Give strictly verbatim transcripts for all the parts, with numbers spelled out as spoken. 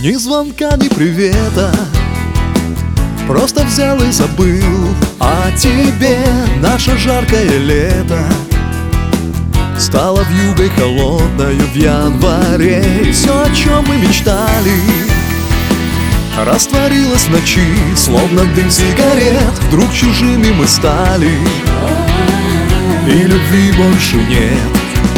Ни звонка, ни привета, просто взял и забыл о тебе. Наше жаркое лето стало вьюгой холодною в январе. И все, о чем мы мечтали, растворилось в ночи, словно дым сигарет. Вдруг чужими мы стали, и любви больше нет.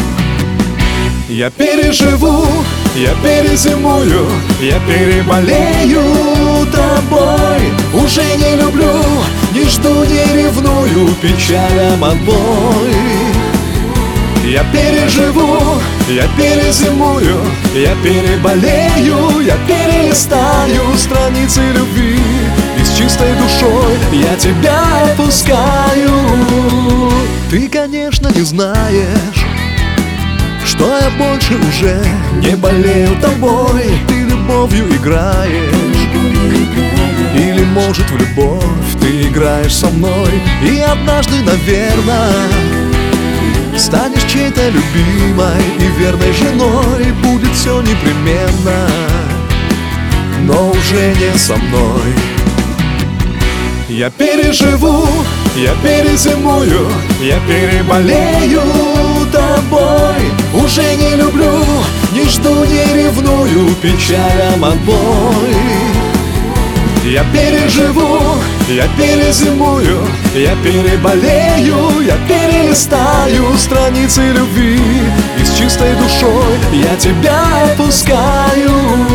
Я переживу, я перезимую, я переболею тобой. Уже не люблю, не жду, не ревную, печалям отбой. Я переживу, я перезимую, я переболею, я перелистаю страницы любви, и с чистой душой я тебя отпускаю. Ты, конечно, не знаешь, что я больше уже не болею тобой. Ты любовью играешь, или, может, в любовь ты играешь со мной. И однажды, наверное, станешь чьей-то любимой и верной женой. Будет все непременно, но уже не со мной. Я переживу, я перезимую, я переболею тобой. Уже не люблю, не жду, не ревную, печалям отбой. Я переживу, я перезимую, я переболею, я перелистаю страницы любви, и с чистой душой я тебя отпускаю.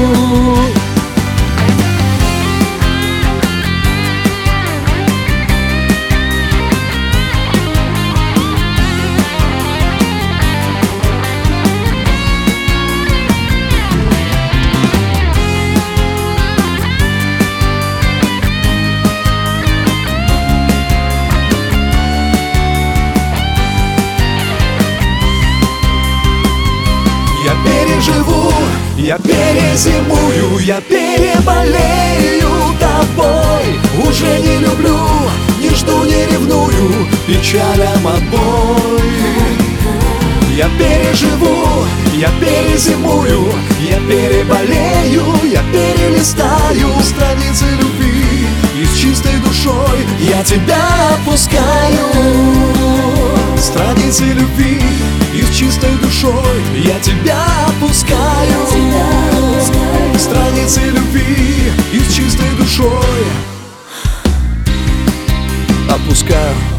Живу, я перезимую, я переболею тобой. Уже не люблю, не жду, не ревную, печалям отбой. Я переживу, я перезимую, я переболею, я перелистаю страницы любви, и с чистой душой я тебя отпускаю. Страницы любви, и с чистой душой я тебя отпускаю. Страницы любви, и с чистой душой отпускаю.